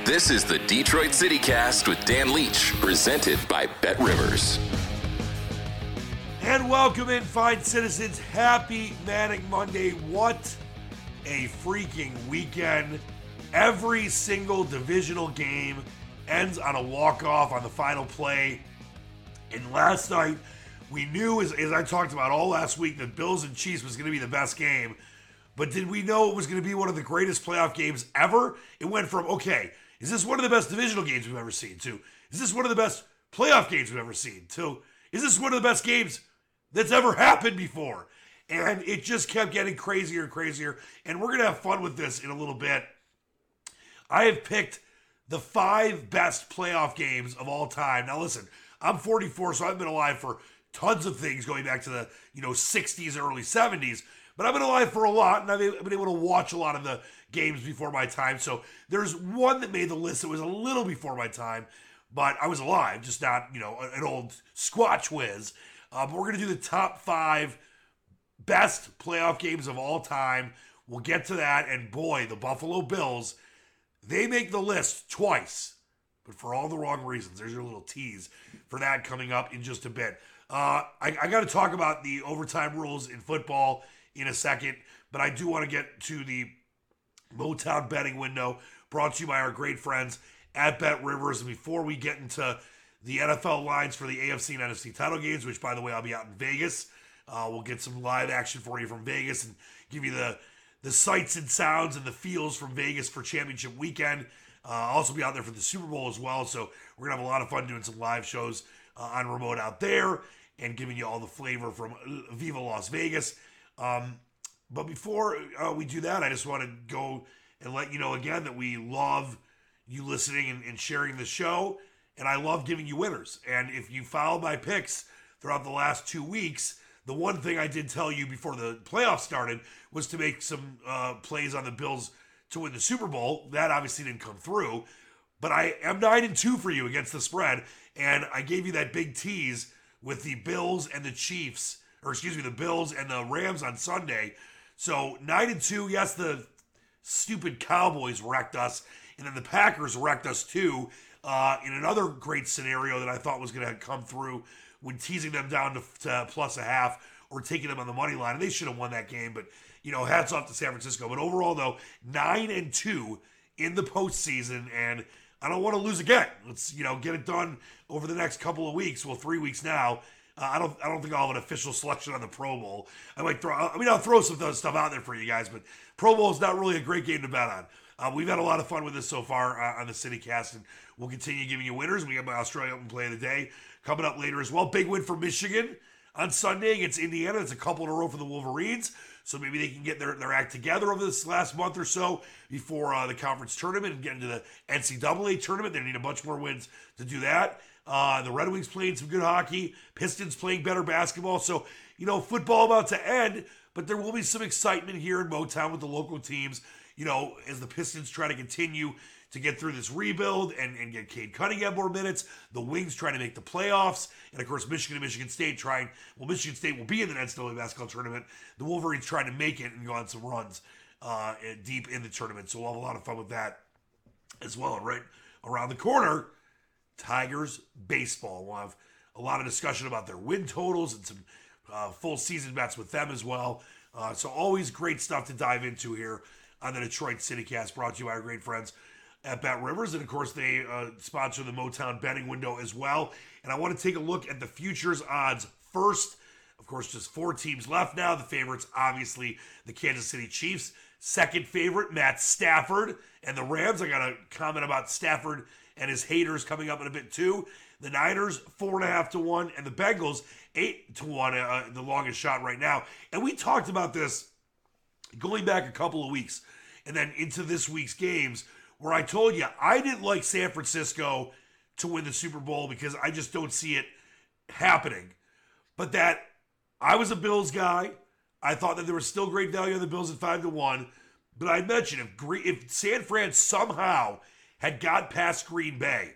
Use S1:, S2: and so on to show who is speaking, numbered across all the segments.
S1: This is the Detroit City Cast with Dan Leach, presented by BetRivers.
S2: And welcome in, fine citizens. Happy Manic Monday. What a freaking weekend. Every single divisional game ends on a walk-off on the final play. And last night, we knew, as I talked about all last week, that Bills and Chiefs was going to be the best game. But did we know it was going to be one of the greatest playoff games ever? It went from, okay, is this one of the best divisional games we've ever seen, to, is this one of the best playoff games we've ever seen, to, is this one of the best games that's ever happened before? And it just kept getting crazier and crazier. And we're going to have fun with this in a little bit. I have picked the 5 best playoff games of all time. Now listen, I'm 44, so I've been alive for tons of things going back to the 60s and early 70s. But I've been alive for a lot, and I've been able to watch a lot of the games before my time. So there's one that made the list that was a little before my time, but I was alive, just not, an old squatch whiz. But we're going to do the top 5 best playoff games of all time. We'll get to that, and boy, the Buffalo Bills, they make the list twice, but for all the wrong reasons. There's your little tease for that coming up in just a bit. I got to talk about the overtime rules in football in a second, but I do want to get to the Motown betting window brought to you by our great friends at BetRivers. And before we get into the NFL lines for the AFC and NFC title games, which, by the way, I'll be out in Vegas. We'll get some live action for you from Vegas and give you the sights and sounds and the feels from Vegas for championship weekend. I'll also be out there for the Super Bowl as well, so we're going to have a lot of fun doing some live shows on remote out there and giving you all the flavor from Viva Las Vegas. But before we do that, I just want to go and let you know again that we love you listening and sharing the show, and I love giving you winners. And if you followed my picks throughout the last 2 weeks, the one thing I did tell you before the playoffs started was to make some plays on the Bills to win the Super Bowl. That obviously didn't come through, but I am 9-2 for you against the spread, and I gave you that big tease with the Bills and the Chiefs, the Bills and the Rams on Sunday. So 9-2, yes, the stupid Cowboys wrecked us, and then the Packers wrecked us too, in another great scenario that I thought was going to come through when teasing them down to +0.5 or taking them on the money line. And they should have won that game, but hats off to San Francisco. But overall, though, 9-2 in the postseason, and I don't want to lose again. Let's get it done over the next couple of weeks. Well, 3 weeks now. I don't think I'll have an official selection on the Pro Bowl. I'll throw some stuff out there for you guys, but Pro Bowl is not really a great game to bet on. We've had a lot of fun with this so far on the CityCast, and we'll continue giving you winners. We got my Australia Open Play of the Day coming up later as well. Big win for Michigan on Sunday against Indiana. It's a couple in a row for the Wolverines, so maybe they can get their act together over this last month or so before the conference tournament and get into the NCAA tournament. They need a bunch more wins to do that. The Red Wings playing some good hockey. Pistons playing better basketball. So, football about to end, but there will be some excitement here in Motown with the local teams, as the Pistons try to continue to get through this rebuild and get Cade Cunningham more minutes. The Wings trying to make the playoffs. And, of course, Michigan and Michigan State Michigan State will be in the NCAA basketball tournament. The Wolverines trying to make it and go on some runs deep in the tournament. So we'll have a lot of fun with that as well. And right around the corner, Tigers baseball. We'll have a lot of discussion about their win totals and some full season bets with them as well. So always great stuff to dive into here on the Detroit CityCast, brought to you by our great friends at BetRivers. And of course, they sponsor the Motown betting window as well. And I want to take a look at the futures odds first. Of course, just 4 teams left now. The favorites, obviously, the Kansas City Chiefs. Second favorite, Matt Stafford and the Rams. I got a comment about Stafford and his haters coming up in a bit too. The Niners, 4.5 to 1, and the Bengals, 8 to 1, the longest shot right now. And we talked about this going back a couple of weeks and then into this week's games, where I told you I didn't like San Francisco to win the Super Bowl because I just don't see it happening. But that I was a Bills guy. I thought that there was still great value on the Bills at 5 to 1. But I mentioned if San Fran somehow had got past Green Bay,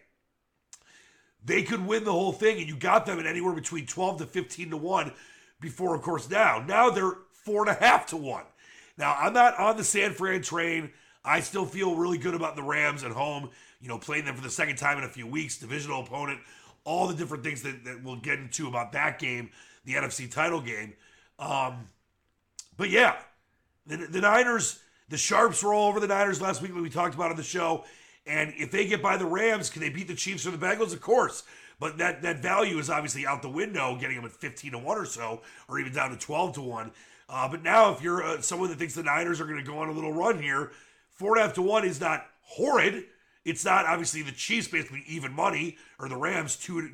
S2: they could win the whole thing, and you got them at anywhere between 12 to 15 to 1 before, of course, now they're 4.5 to 1. Now, I'm not on the San Fran train. I still feel really good about the Rams at home, playing them for the second time in a few weeks, divisional opponent, all the different things that we'll get into about that game, the NFC title game. But yeah, the Niners, the Sharps were all over the Niners last week, like we talked about on the show. And if they get by the Rams, can they beat the Chiefs or the Bengals? Of course. But that value is obviously out the window, getting them at 15-1 or so, or even down to 12-1. But now, if you're someone that thinks the Niners are going to go on a little run here, 4.5-1 is not horrid. It's not obviously the Chiefs basically even money, or the Rams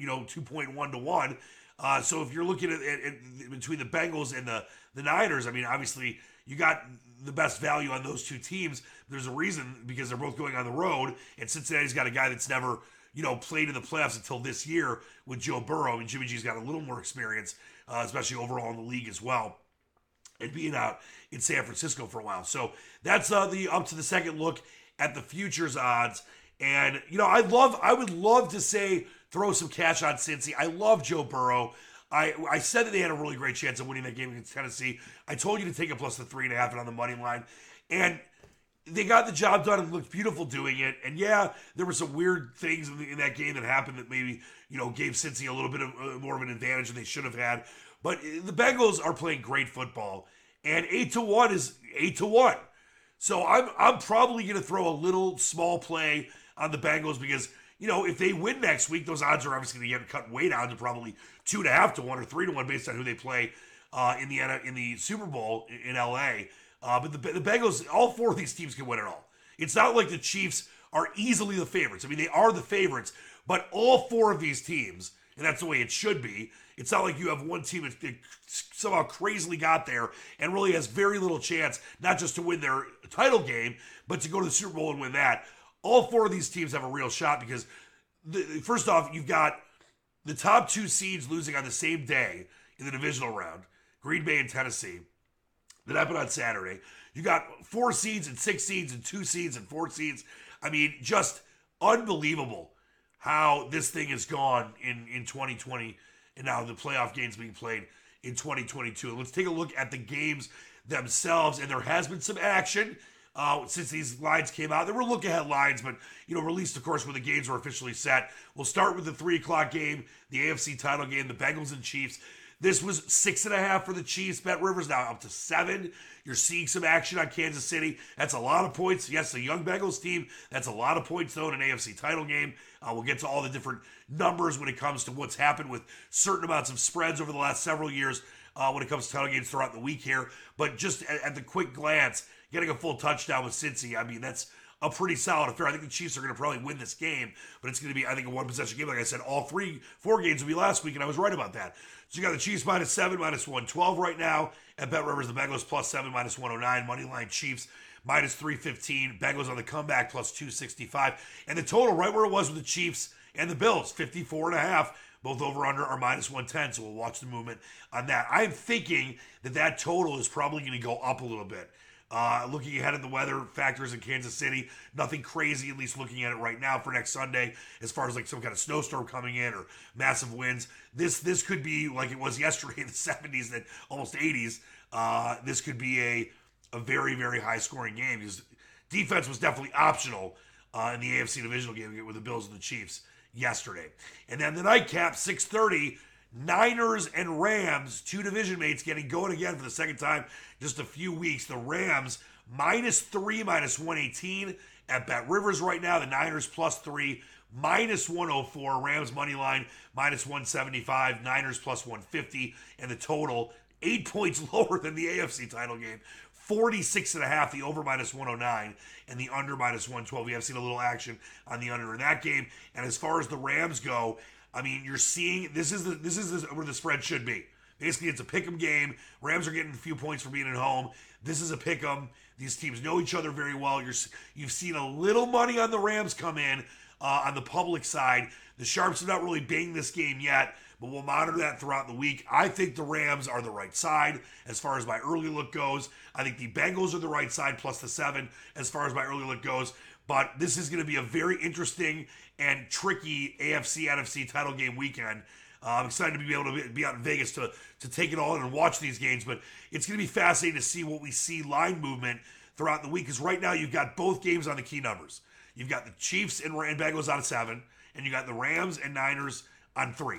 S2: 2.1-1. So if you're looking at between the Bengals and the Niners, I mean, obviously you got the best value on those two teams. There's a reason, because they're both going on the road, and Cincinnati's got a guy that's never played in the playoffs until this year with Joe Burrow, and Jimmy G's got a little more experience, especially overall in the league as well, and being out in San Francisco for a while. So that's the up to the second look at the futures odds. And I would love to say throw some cash on Cincy. I love Joe Burrow. I said that they had a really great chance of winning that game against Tennessee. I told you to take a plus the 3.5 and on the money line. And they got the job done and looked beautiful doing it. And yeah, there were some weird things in that game that happened that maybe, gave Cincy a little bit of more of an advantage than they should have had. But the Bengals are playing great football. And 8-1 is 8-1. So I'm probably going to throw a little small play on the Bengals because, if they win next week, those odds are obviously going to get cut way down to probably 2.5-1 or 3-1 based on who they play in the Super Bowl in LA. But the Bengals, all four of these teams can win it all. It's not like the Chiefs are easily the favorites. I mean, they are the favorites, but all four of these teams, and that's the way it should be. It's not like you have one team that somehow crazily got there and really has very little chance, not just to win their title game, but to go to the Super Bowl and win that. All four of these teams have a real shot because, first off, you've got the top two seeds losing on the same day in the divisional round, Green Bay and Tennessee. That happened on Saturday. You got 4 seeds and 6 seeds and 2 seeds and 4 seeds. I mean, just unbelievable how this thing has gone in 2020 and now the playoff games being played in 2022. Let's take a look at the games themselves, and there has been some action since these lines came out. There were look-ahead lines, but, released, of course, when the games were officially set. We'll start with the 3 o'clock game, the AFC title game, the Bengals and Chiefs. This was 6.5 for the Chiefs. Bet Rivers now up to 7. You're seeing some action on Kansas City. That's a lot of points. Yes, the young Bengals team. That's a lot of points, though, in an AFC title game. We'll get to all the different numbers when it comes to what's happened with certain amounts of spreads over the last several years when it comes to title games throughout the week here. But just at the quick glance, getting a full touchdown with Cincy, I mean, that's a pretty solid affair. I think the Chiefs are going to probably win this game, but it's going to be, I think, a one-possession game. Like I said, all 4 games will be last week, and I was right about that. So you got the Chiefs -7, -112 right now. At Bet Rivers, the Bengals +7, -109. Moneyline Chiefs -315. Bengals on the comeback +265. And the total right where it was with the Chiefs and the Bills, 54.5. Both over-under are -110, so we'll watch the movement on that. I'm thinking that total is probably going to go up a little bit. Looking ahead at the weather factors in Kansas City, nothing crazy, at least looking at it right now for next Sunday, as far as like some kind of snowstorm coming in or massive winds. This could be like it was yesterday in the 70s and almost 80s. This could be a very, very high scoring game because defense was definitely optional in the AFC divisional game with the Bills and the Chiefs yesterday. And then the nightcap, 6:30, Niners and Rams, 2 division mates getting going again for the second time in just a few weeks. The Rams -3, -118 at Bet Rivers right now. The Niners +3, -104. Rams money line -175. Niners +150. And the total 8 points lower than the AFC title game. 46.5, the over -109, and the under -112. We have seen a little action on the under in that game. And as far as the Rams go, I mean, you're seeing this is where the spread should be. Basically, it's a pick'em game. Rams are getting a few points for being at home. This is a pick'em. These teams know each other very well. You've seen a little money on the Rams come in on the public side. The Sharps have not really banged this game yet, but we'll monitor that throughout the week. I think the Rams are the right side as far as my early look goes. I think the Bengals are the right side plus the 7 as far as my early look goes. But this is going to be a very interesting and tricky AFC NFC title game weekend. I'm excited to be able to be out in Vegas to take it all in and watch these games. But it's going to be fascinating to see what we see line movement throughout the week, because right now you've got both games on the key numbers. You've got the Chiefs and Bengals on 7, and you got the Rams and Niners on 3.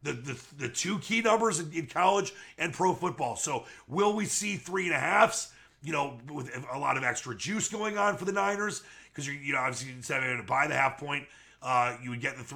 S2: The two key numbers in college and pro football. So will we see 3.5s? With a lot of extra juice going on for the Niners, because obviously instead of to buy the half point, you would get the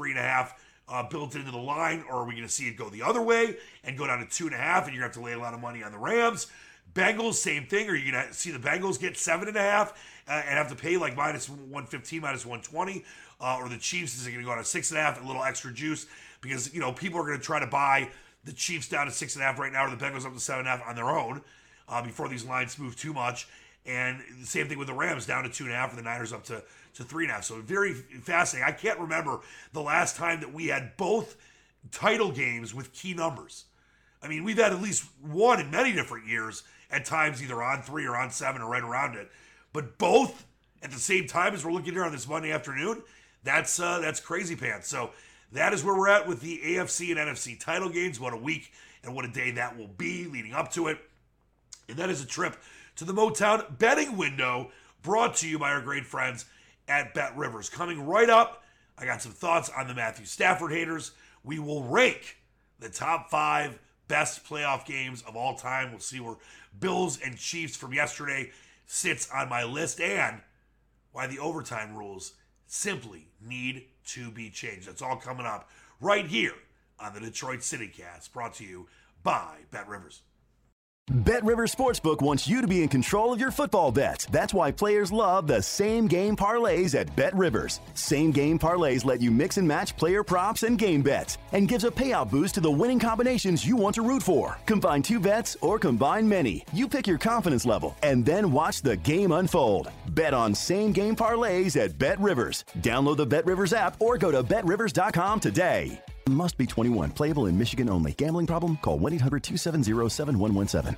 S2: 3.5 built into the line, or are we going to see it go the other way and go down to 2.5, and you're going to have to lay a lot of money on the Rams? Bengals, same thing. Are you going to see the Bengals get 7.5 and have to pay like minus 115, minus 120? Or the Chiefs, is it going to go to 6.5, a little extra juice? Because, people are going to try to buy the Chiefs down to 6.5 right now, or the Bengals up to 7.5 on their own before these lines move too much. And the same thing with the Rams, down to 2.5, and the Niners up to 3.5. So very fascinating. I can't remember the last time that we had both title games with key numbers. I mean, we've had at least one in many different years, at times either on 3 or on 7 or right around it. But both at the same time as we're looking here on this Monday afternoon, that's crazy pants. So that is where we're at with the AFC and NFC title games. What a week and what a day that will be leading up to it. And that is a trip to the Motown betting window, brought to you by our great friends at Bet Rivers. Coming right up, I got some thoughts on the Matthew Stafford haters. We will rank the top 5 best playoff games of all time. We'll see where Bills and Chiefs from yesterday sits on my list, and why the overtime rules simply need to be changed. That's all coming up right here on the Detroit City Cast, brought to you by Bet Rivers.
S3: BetRivers Sportsbook wants you to be in control of your football bets. That's why players love the same game parlays at BetRivers. Same game parlays let you mix and match player props and game bets, and gives a payout boost to the winning combinations you want to root for. Combine 2 bets or combine many. You pick your confidence level and then watch the game unfold. Bet on same game parlays at BetRivers. Download the BetRivers app or go to BetRivers.com today. Must be 21. Playable in Michigan only. Gambling problem? Call 1-800-270-7117.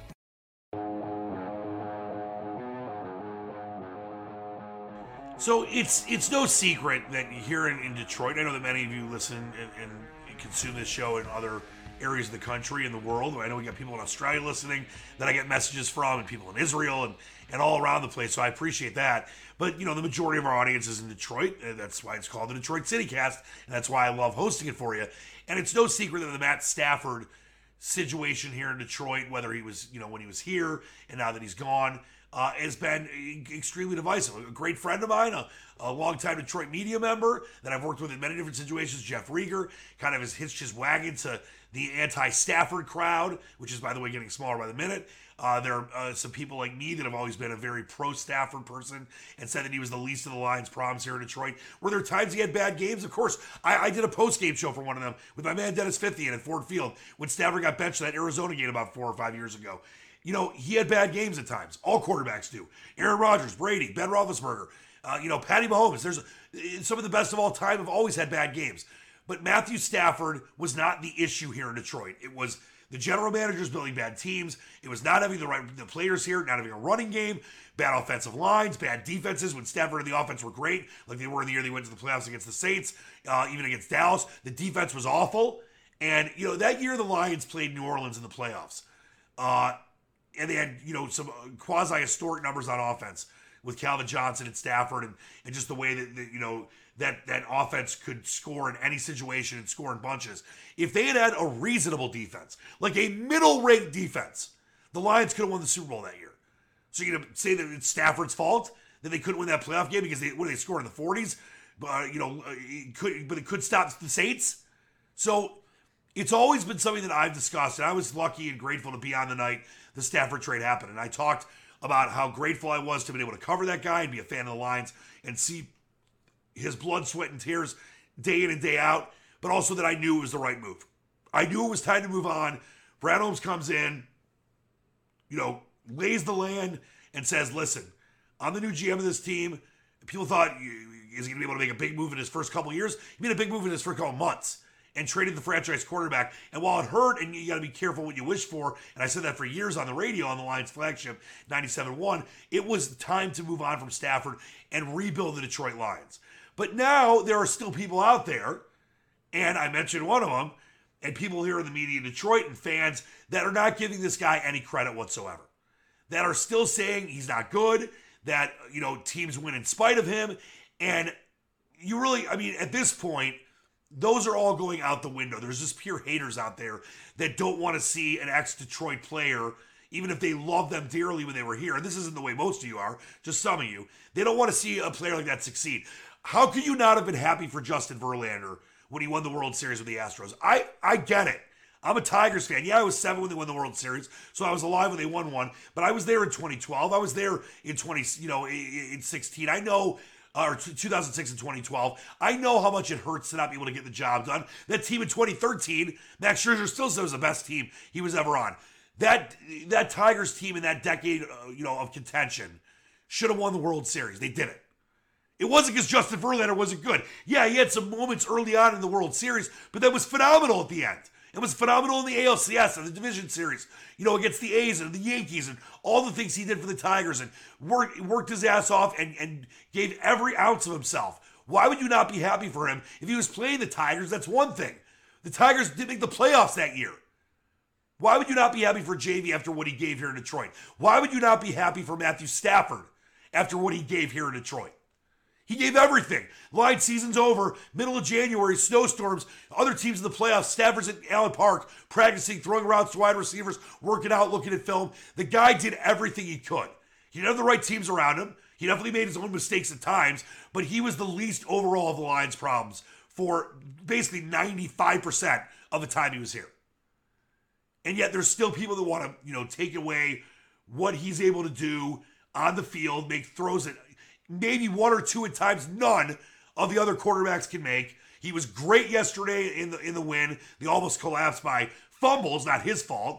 S2: So it's no secret that here in Detroit, I know that many of you listen and consume this show in other areas of the country and the world. I know we got people in Australia listening that I get messages from, and people in Israel and all around the place, so I appreciate that. But, the majority of our audience is in Detroit, and that's why it's called the Detroit City Cast, and that's why I love hosting it for you. And it's no secret that the Matt Stafford situation here in Detroit, whether he was, when he was here and now that he's gone, has been extremely divisive. A great friend of mine, a longtime Detroit media member that I've worked with in many different situations, Jeff Rieger, kind of has hitched his wagon to the anti-Stafford crowd, which is, by the way, getting smaller by the minute. There are some people like me that have always been a very pro-Stafford person and said that he was the least of the Lions' problems here in Detroit. Were there times he had bad games? Of course. I did a post-game show for one of them with my man Dennis Fithian at Ford Field when Stafford got benched in that Arizona game about 4 or 5 years ago. He had bad games at times. All quarterbacks do. Aaron Rodgers, Brady, Ben Roethlisberger, Patty Mahomes. There's some of the best of all time have always had bad games. But Matthew Stafford was not the issue here in Detroit. It was the general managers building bad teams. It was not having the players here, not having a running game, bad offensive lines, bad defenses. When Stafford and the offense were great, like they were in the year they went to the playoffs against the Saints, even against Dallas, the defense was awful. And, that year the Lions played New Orleans in the playoffs. And they had, some quasi-historic numbers on offense with Calvin Johnson and Stafford and just the way that offense could score in any situation and score in bunches. If they had a reasonable defense, like a middle-ranked defense, the Lions could have won the Super Bowl that year. So you're going to say that it's Stafford's fault that they couldn't win that playoff game because they scored in the 40s? But it could stop the Saints. So it's always been something that I've discussed, and I was lucky and grateful to be on the night the Stafford trade happened. And I talked about how grateful I was to be able to cover that guy and be a fan of the Lions and see his blood, sweat, and tears day in and day out, but also that I knew it was the right move. I knew it was time to move on. Brad Holmes comes in, lays the land and says, listen, I'm the new GM of this team. People thought, is he going to be able to make a big move in his first couple of years? He made a big move in his first couple of months and traded the franchise quarterback. And while it hurt, and you got to be careful what you wish for, and I said that for years on the radio on the Lions flagship 97.1, it was time to move on from Stafford and rebuild the Detroit Lions. But now there are still people out there, and I mentioned one of them, and people here in the media in Detroit and fans that are not giving this guy any credit whatsoever. That are still saying he's not good, that, teams win in spite of him. And you really, at this point, those are all going out the window. There's just pure haters out there that don't want to see an ex-Detroit player, even if they love them dearly when they were here. And this isn't the way most of you are, just some of you. They don't want to see a player like that succeed. How could you not have been happy for Justin Verlander when he won the World Series with the Astros? I get it. I'm a Tigers fan. Yeah, I was 7 when they won the World Series, so I was alive when they won one. But I was there in 2012. I was there in in 16. I know, or 2006 and 2012. I know how much it hurts to not be able to get the job done. That team in 2013, Max Scherzer still says was the best team he was ever on. That Tigers team in that decade, of contention should have won the World Series. They didn't. It wasn't because Justin Verlander wasn't good. Yeah, he had some moments early on in the World Series, but that was phenomenal at the end. It was phenomenal in the ALCS and the division series, against the A's and the Yankees and all the things he did for the Tigers and worked his ass off and gave every ounce of himself. Why would you not be happy for him? If he was playing the Tigers, that's one thing. The Tigers didn't make the playoffs that year. Why would you not be happy for JV after what he gave here in Detroit? Why would you not be happy for Matthew Stafford after what he gave here in Detroit? He gave everything. Lions season's over. Middle of January, snowstorms, other teams in the playoffs. Stafford's at Allen Park, practicing, throwing routes to wide receivers, working out, looking at film. The guy did everything he could. He didn't have the right teams around him. He definitely made his own mistakes at times, but he was the least overall of the Lions' problems for basically 95% of the time he was here. And yet there's still people that want to, take away what he's able to do on the field, make throws that maybe one or two at times none of the other quarterbacks can make. He was great yesterday in the win. They almost collapsed by fumbles, not his fault.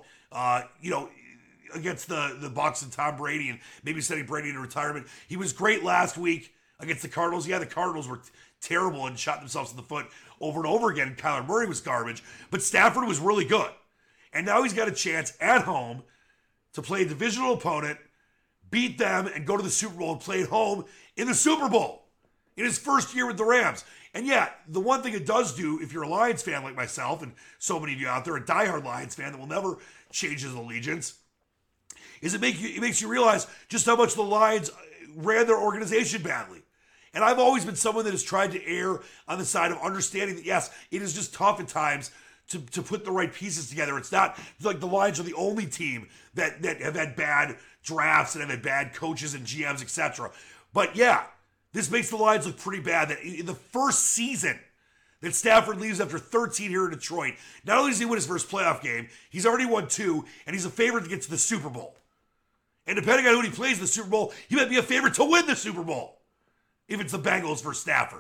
S2: Against the Bucs and Tom Brady and maybe sending Brady into retirement. He was great last week against the Cardinals. Yeah, the Cardinals were terrible and shot themselves in the foot over and over again. Kyler Murray was garbage, but Stafford was really good. And now he's got a chance at home to play a divisional opponent, beat them, and go to the Super Bowl and play at home in the Super Bowl in his first year with the Rams. And yeah, the one thing it does do, if you're a Lions fan like myself and so many of you out there, a diehard Lions fan that will never change his allegiance, is it makes you realize just how much the Lions ran their organization badly. And I've always been someone that has tried to err on the side of understanding that, yes, it is just tough at times to put the right pieces together. It's not like the Lions are the only team that have had bad drafts and have had bad coaches and GMs, etc. But yeah, this makes the Lions look pretty bad. That in the first season that Stafford leaves after 13 here in Detroit, not only does he win his first playoff game, he's already won 2, and he's a favorite to get to the Super Bowl. And depending on who he plays in the Super Bowl, he might be a favorite to win the Super Bowl if it's the Bengals versus Stafford.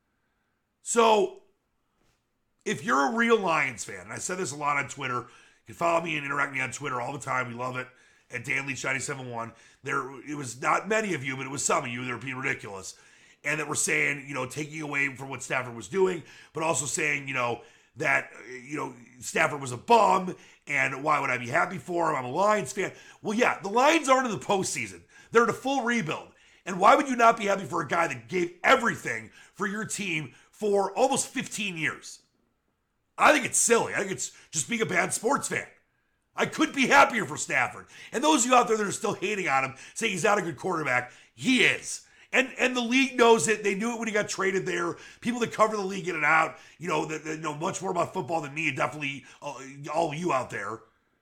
S2: So, if you're a real Lions fan, and I said this a lot on Twitter, you can follow me and interact with me on Twitter all the time. We love it. At DanLeach971. It was not many of you, but it was some of you that were being ridiculous. And that were saying, taking away from what Stafford was doing, but also saying, that, Stafford was a bum, and why would I be happy for him? I'm a Lions fan. Well, yeah, the Lions aren't in the postseason. They're in a full rebuild. And why would you not be happy for a guy that gave everything for your team for almost 15 years? I think it's silly. I think it's just being a bad sports fan. I couldn't be happier for Stafford. And those of you out there that are still hating on him, saying he's not a good quarterback, he is. And the league knows it. They knew it when he got traded there. People that cover the league in and out, that know much more about football than me, and definitely all you out there.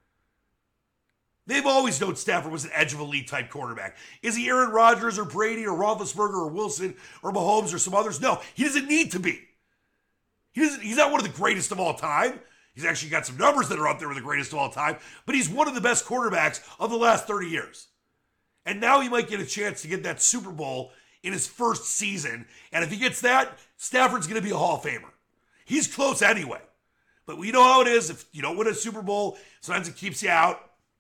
S2: They've always known Stafford was an edge of elite type quarterback. Is he Aaron Rodgers or Brady or Roethlisberger or Wilson or Mahomes or some others? No, he doesn't need to be. He's not one of the greatest of all time. He's actually got some numbers that are up there with the greatest of all time, but he's one of the best quarterbacks of the last 30 years. And now he might get a chance to get that Super Bowl in his first season. And if he gets that, Stafford's going to be a Hall of Famer. He's close anyway. But we know how it is. If you don't win a Super Bowl, sometimes it keeps you out.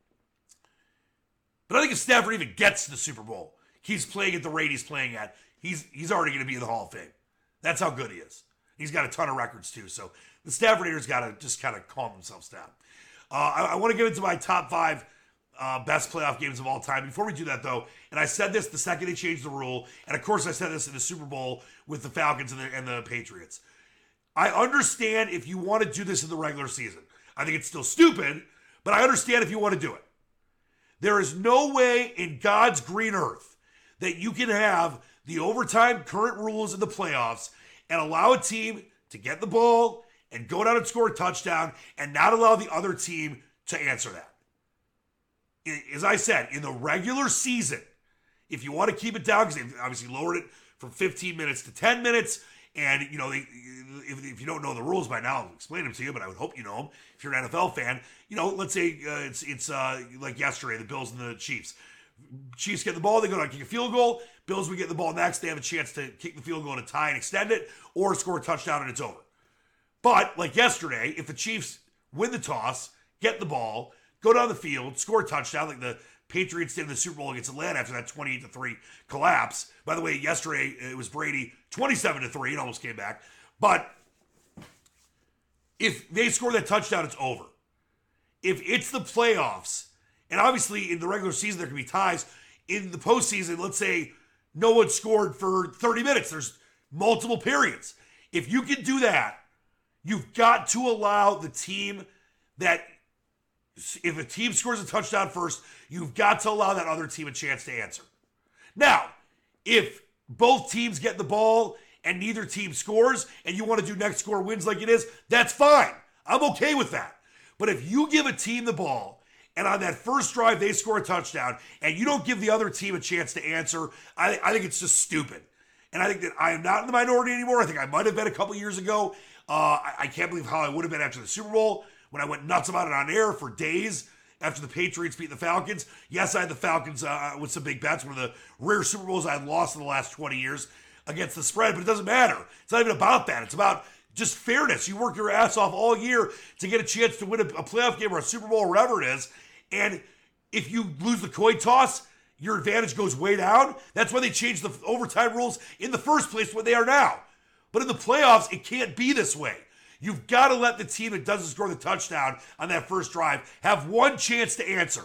S2: But I think if Stafford even gets to the Super Bowl, he's playing at the rate he's playing at, he's already going to be in the Hall of Fame. That's how good he is. He's got a ton of records too. So the Stafford haters got to just kind of calm themselves down. I want to get into my top 5 best playoff games of all time. Before we do that, though, and I said this the second they changed the rule, and of course I said this in the Super Bowl with the Falcons and the Patriots. I understand if you want to do this in the regular season. I think it's still stupid, but I understand if you want to do it. There is no way in God's green earth that you can have the overtime current rules in the playoffs and allow a team to get the ball and go down and score a touchdown and not allow the other team to answer that. As I said, in the regular season, if you want to keep it down, because they've obviously lowered it from 15 minutes to 10 minutes, and, if you don't know the rules by now, I'll explain them to you, but I would hope you know them. If you're an NFL fan, let's say it's like yesterday, the Bills and the Chiefs. Chiefs get the ball, they go down and kick a field goal. Bills would get the ball next, they have a chance to kick the field goal and tie and extend it, or score a touchdown and it's over. But, like yesterday, if the Chiefs win the toss, get the ball, go down the field, score a touchdown, like the Patriots did in the Super Bowl against Atlanta after that 28-3 collapse. By the way, yesterday it was Brady 27-3. It almost came back. But if they score that touchdown, it's over. If it's the playoffs, and obviously in the regular season there can be ties. In the postseason, let's say no one scored for 30 minutes. There's multiple periods. If you can do that, you've got to allow the team that... If a team scores a touchdown first, you've got to allow that other team a chance to answer. Now, if both teams get the ball and neither team scores and you want to do next score wins like it is, that's fine. I'm okay with that. But if you give a team the ball and on that first drive they score a touchdown and you don't give the other team a chance to answer, I think it's just stupid. And I think that I am not in the minority anymore. I think I might have been a couple years ago. I can't believe how I would have been after the Super Bowl, when I went nuts about it on air for days after the Patriots beat the Falcons. Yes, I had the Falcons with some big bets, one of the rare Super Bowls I had lost in the last 20 years against the spread, but it doesn't matter. It's not even about that. It's about just fairness. You work your ass off all year to get a chance to win a playoff game or a Super Bowl or whatever it is, and if you lose the coin toss, your advantage goes way down. That's why they changed the overtime rules in the first place what they are now. But in the playoffs, it can't be this way. You've got to let the team that doesn't score the touchdown on that first drive have one chance to answer.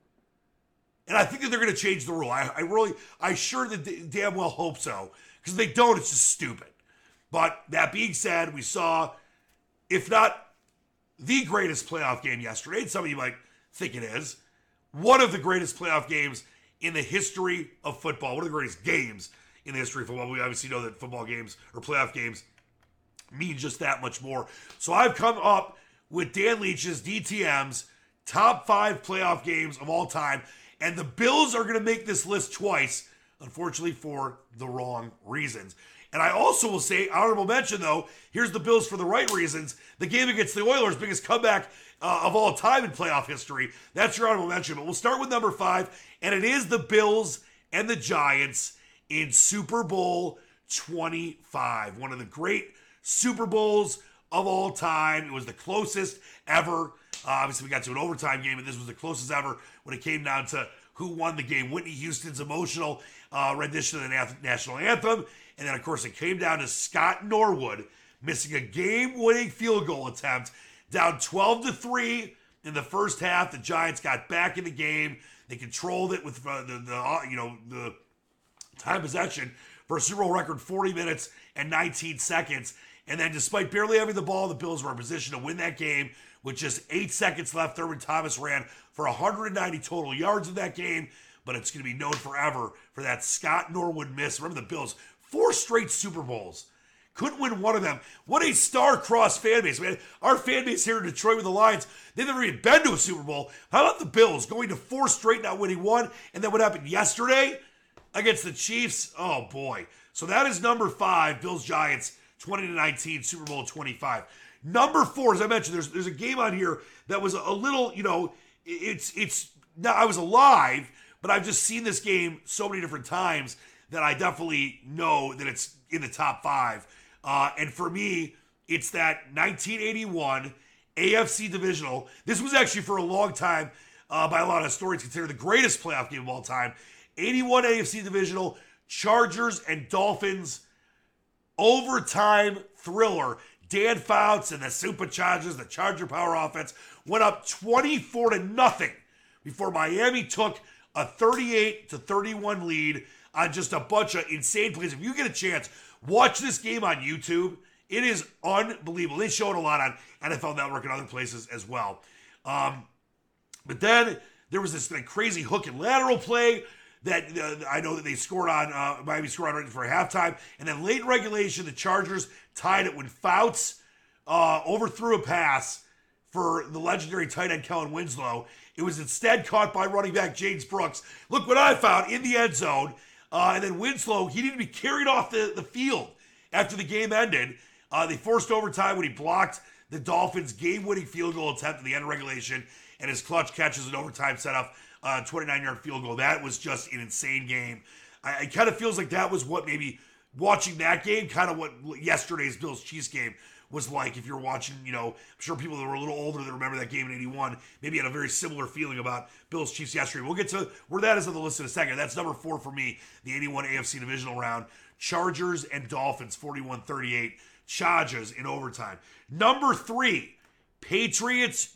S2: And I think that they're going to change the rule. I sure damn well hope so. Because if they don't, it's just stupid. But that being said, we saw, if not the greatest playoff game yesterday, and some of you might think it is, one of the greatest playoff games in the history of football. One of the greatest games in the history of football. We obviously know that football games or playoff games mean just that much more. So I've come up with Dan Leach's DTM's top 5 playoff games of all time. And the Bills are going to make this list twice, unfortunately for the wrong reasons. And I also will say, honorable mention though, here's the Bills for the right reasons. The game against the Oilers, biggest comeback of all time in playoff history. That's your honorable mention. But we'll start with number 5. And it is the Bills and the Giants in Super Bowl 25. One of the great Super Bowls of all time. It was the closest ever. Obviously, we got to an overtime game, and this was the closest ever when it came down to who won the game. Whitney Houston's emotional rendition of the national anthem. And then, of course, it came down to Scott Norwood missing a game-winning field goal attempt. Down 12-3 in the first half. The Giants got back in the game. They controlled it with the time possession for a Super Bowl record 40 minutes and 19 seconds. And then despite barely having the ball, the Bills were in position to win that game with just 8 seconds left. Thurman Thomas ran for 190 total yards in that game, but it's going to be known forever for that Scott Norwood miss. Remember the Bills, 4 straight Super Bowls. Couldn't win one of them. What a star-crossed fan base, man. Our fan base here in Detroit with the Lions, they've never even been to a Super Bowl. How about the Bills going to 4 straight, not winning one? And then what happened yesterday against the Chiefs? Oh, boy. So that is number 5, Bills-Giants, 20-19, Super Bowl 25. Number 4, as I mentioned, there's a game on here that was a little, it's now I was alive, but I've just seen this game so many different times that I definitely know that it's in the top 5. And for me, it's that 1981 AFC Divisional. This was actually for a long time, by a lot of historians, considered the greatest playoff game of all time. 81 AFC Divisional, Chargers and Dolphins, overtime thriller. Dan Fouts and the Superchargers, the Charger Power offense, went up 24-0 before Miami took a 38-31 lead on just a bunch of insane plays. If you get a chance, watch this game on YouTube. It is unbelievable. They show it a lot on NFL Network and other places as well. But then there was this crazy hook and lateral play that I know that they scored on, Miami scored on right for halftime. And then late in regulation, the Chargers tied it when Fouts overthrew a pass for the legendary tight end Kellen Winslow. It was instead caught by running back James Brooks. Look what I found in the end zone. And then Winslow, he needed to be carried off the field after the game ended. They forced overtime when he blocked the Dolphins' game-winning field goal attempt at the end of regulation, and his clutch catches an overtime set up a 29-yard field goal. That was just an insane game. It kind of feels like that was what maybe watching that game, kind of what yesterday's Bills-Chiefs game was like. If you're watching, I'm sure people that were a little older that remember that game in 81 maybe had a very similar feeling about Bills-Chiefs yesterday. We'll get to where that is on the list in a second. That's number 4 for me, the 81 AFC divisional round. Chargers and Dolphins, 41-38. Chargers in overtime. Number 3, Patriots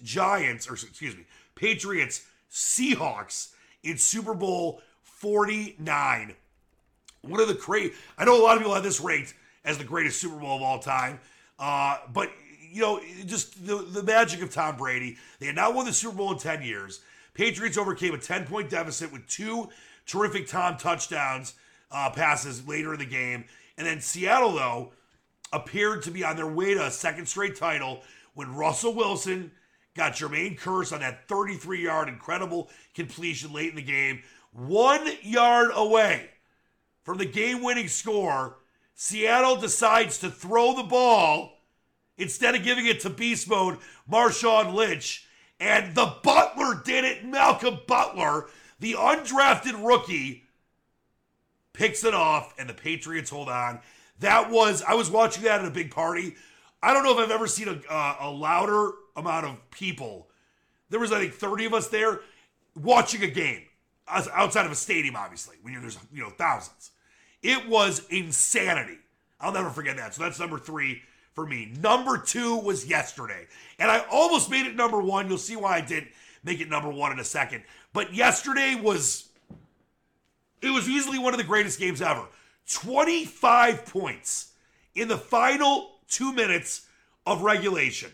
S2: Seahawks in Super Bowl 49. One of the I know a lot of people have this ranked as the greatest Super Bowl of all time. But, just the magic of Tom Brady. They had not won the Super Bowl in 10 years. Patriots overcame a 10-point deficit with 2 terrific Tom touchdowns passes later in the game. And then Seattle, though, appeared to be on their way to a second straight title when Russell Wilson got Jermaine Kearse on that 33-yard incredible completion late in the game. 1 yard away from the game-winning score, Seattle decides to throw the ball instead of giving it to beast mode Marshawn Lynch. And the Butler did it. Malcolm Butler, the undrafted rookie, picks it off, and the Patriots hold on. I was watching that at a big party. I don't know if I've ever seen a louder amount of people. There was, I think, 30 of us there watching a game outside of a stadium, obviously, when there's thousands. It was insanity. I'll never forget that. So that's number 3 for me. Number 2 was yesterday. And I almost made it number 1. You'll see why I didn't make it number 1 in a second. But yesterday was easily one of the greatest games ever. 25 points in the final 2 minutes of regulation.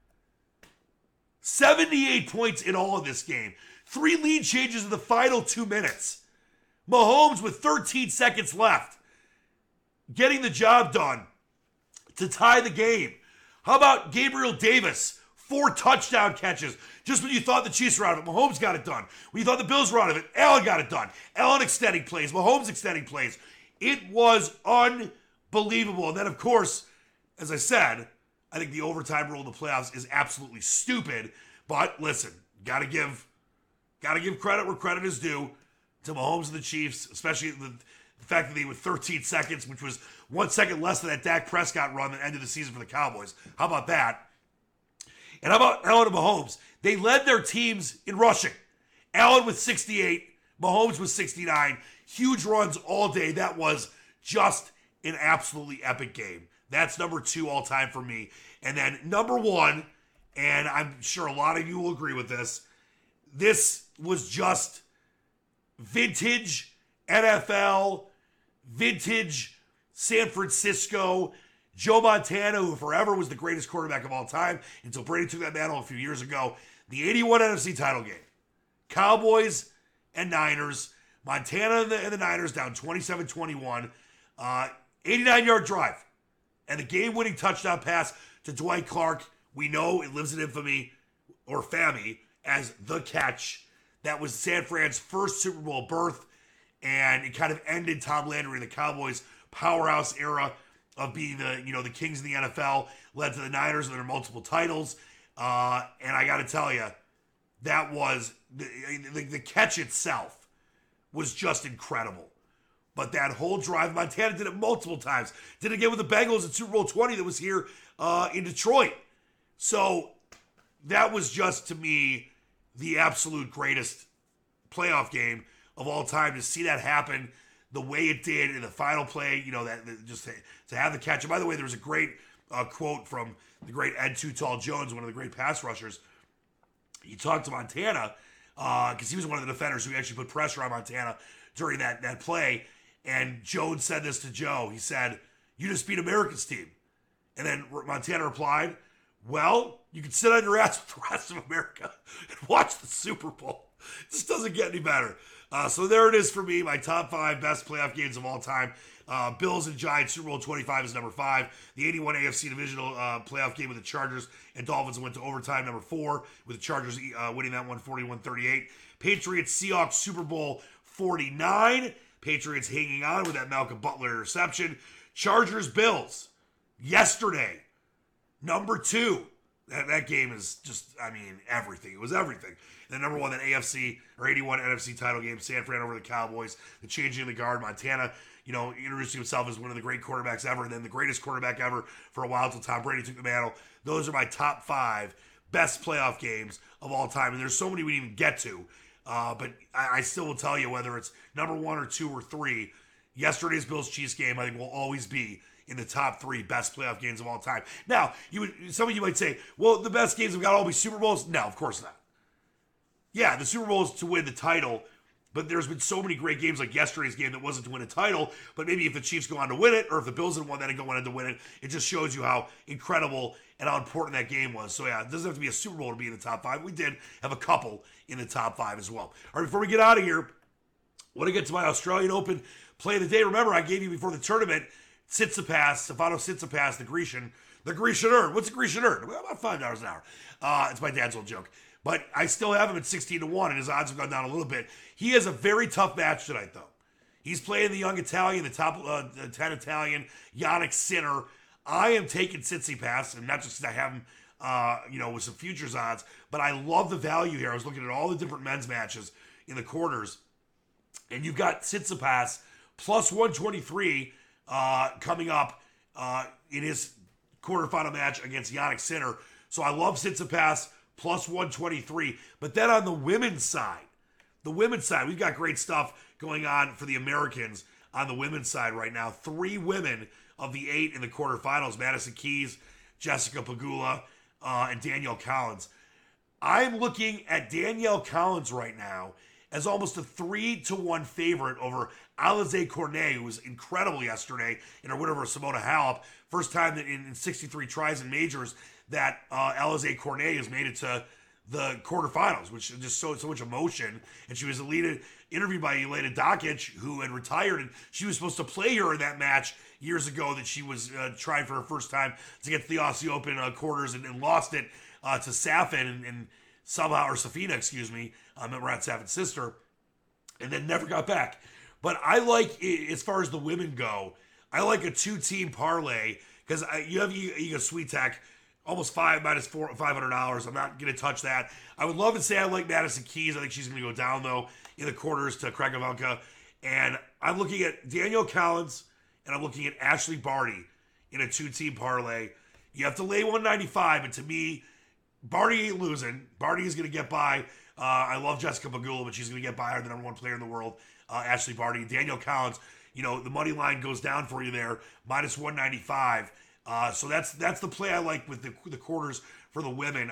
S2: 78 points in all of this game. 3 lead changes in the final 2 minutes. Mahomes with 13 seconds left, getting the job done to tie the game. How about Gabriel Davis? 4 touchdown catches. Just when you thought the Chiefs were out of it, Mahomes got it done. When you thought the Bills were out of it, Allen got it done. Allen extending plays, Mahomes extending plays. It was unbelievable. And then, of course, as I said, I think the overtime rule in the playoffs is absolutely stupid. But listen, gotta give credit where credit is due to Mahomes and the Chiefs, especially the fact that they with 13 seconds, which was 1 second less than that Dak Prescott run that ended the season for the Cowboys. How about that? And how about Allen and Mahomes? They led their teams in rushing. Allen with 68, Mahomes with 69. Huge runs all day. That was just an absolutely epic game. That's number 2 all time for me. And then number 1, and I'm sure a lot of you will agree with this was just vintage NFL, vintage San Francisco. Joe Montana, who forever was the greatest quarterback of all time until Brady took that mantle a few years ago. The 81 NFC title game. Cowboys and Niners. Montana and the Niners down 27-21. 89-yard drive. And the game-winning touchdown pass to Dwight Clark. We know it lives in infamy, or Fammy, as the catch. That was San Fran's first Super Bowl berth. And it kind of ended Tom Landry and the Cowboys' powerhouse era of being the kings of the NFL, led to the Niners and their multiple titles. And I got to tell you, that was the catch itself was just incredible. But that whole drive, Montana did it multiple times. Did it again with the Bengals in Super Bowl 20 that was here in Detroit. So that was just, to me, the absolute greatest playoff game of all time. To see that happen the way it did in the final play, that just to have the catch. And by the way, there was a great quote from the great Ed Too Tall Jones, one of the great pass rushers. He talked to Montana because he was one of the defenders who actually put pressure on Montana during that play. And Jones said this to Joe. He said, "You just beat America's team." And then Montana replied, "Well, you can sit on your ass with the rest of America and watch the Super Bowl." This doesn't get any better. So there it is for me, my top 5 best playoff games of all time. Bills and Giants, Super Bowl 25 is number 5. The 81 AFC divisional playoff game with the Chargers and Dolphins went to overtime, number 4, with the Chargers winning that one 41-38. Patriots, Seahawks, Super Bowl 49. Patriots hanging on with that Malcolm Butler interception. Chargers, Bills, yesterday, number 2. That game is just, everything. It was everything. And then number 1, that AFC or 81 NFC title game, San Fran over the Cowboys, the changing of the guard, Montana, introducing himself as one of the great quarterbacks ever, and then the greatest quarterback ever for a while until Tom Brady took the mantle. Those are my top 5 best playoff games of all time. And there's so many we didn't even get to. But I still will tell you, whether it's number 1 or 2 or 3, yesterday's Bills-Chiefs game, I think, will always be in the top 3 best playoff games of all time. Now, some of you might say, well, the best games have got to all be Super Bowls. No, of course not. Yeah, the Super Bowl is to win the title, but there's been so many great games like yesterday's game that wasn't to win a title, but maybe if the Chiefs go on to win it, or if the Bills had won that and go on to win it, it just shows you how incredible and how important that game was. So yeah, it doesn't have to be a Super Bowl to be in the top 5. We did have a couple in the top 5 as well. All right, before we get out of here, I want to get to my Australian Open play of the day. Remember, I gave you before the tournament, Stefano Tsitsipas, the Grecian Urn. What's a Grecian Urn? Well, about $5 an hour. It's my dad's old joke. But I still have him at 16-1, and his odds have gone down a little bit. He has a very tough match tonight, though. He's playing the young Italian, the top 10 Italian, Jannik Sinner. I am taking Tsitsipas, and not just because I have him, with some futures odds, but I love the value here. I was looking at all the different men's matches in the quarters, and you've got Tsitsipas plus 123 coming up in his quarterfinal match against Jannik Sinner. So I love Tsitsipas plus 123. But then on the women's side, we've got great stuff going on for the Americans on the women's side right now. 3 women of the 8 in the quarterfinals, Madison Keys, Jessica Pegula, and Danielle Collins. I'm looking at Danielle Collins right now as almost a 3-1 favorite over Alizé Cornet, who was incredible yesterday in her win over Simona Halep. First time that in 63 tries in majors that Alizé Cornet has made it to the quarterfinals, which is just so much emotion. And she was interviewed by Elena Dokic, who had retired, and she was supposed to play her in that match years ago that she was trying for her first time to get to the Aussie Open quarters and lost it to Safin and somehow, or Safina, excuse me, Murat Safin's sister, and then never got back. But I like, as far as the women go, I like a 2-team parlay because you have Iga Swiatek, almost $500. I'm not going to touch that. I would love to say I like Madison Keys. I think she's going to go down, though, in the quarters to Krejcikova. And I'm looking at Danielle Collins, and I'm looking at Ashley Barty in a 2-team parlay. You have to lay 195, and to me, Barty ain't losing. Barty is going to get by. I love Jessica Pegula, but she's going to get by her, the number 1 player in the world, Ashley Barty. Danielle Collins, the money line goes down for you there, minus 195. So that's the play I like with the quarters for the women.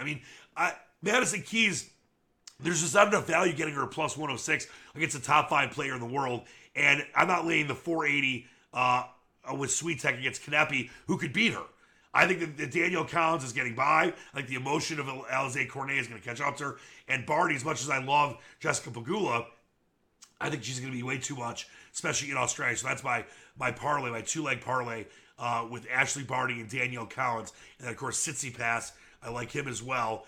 S2: Madison Keys, there's just not enough value getting her plus 106 against a top 5 player in the world. And I'm not laying the 480 with Swiatek against Kanepi, who could beat her. I think that Danielle Collins is getting by. I think the emotion of Alizé Cornet is going to catch up to her. And Barty, as much as I love Jessica Pegula, I think she's going to be way too much, especially in Australia. So that's my parlay, my 2-leg parlay with Ashley Barty and Danielle Collins. And then, of course, Tsitsipas, I like him as well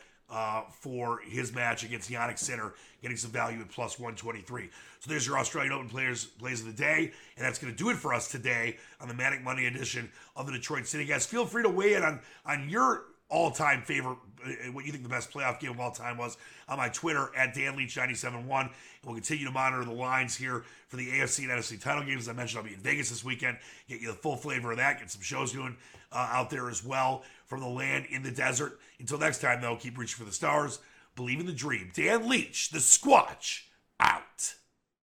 S2: for his match against Jannik Sinner, getting some value at plus 123. So there's your Australian Open plays of the day. And that's going to do it for us today on the Manic Monday edition of the Detroit City Guys. Feel free to weigh in on your all-time favorite, what you think the best playoff game of all time was, on my Twitter at DanLeach971. And we'll continue to monitor the lines here for the AFC and NFC title games. As I mentioned, I'll be in Vegas this weekend. Get you the full flavor of that. Get some shows going out there as well from the land in the desert. Until next time, though, keep reaching for the stars. Believe in the dream. Dan Leach, the Squatch,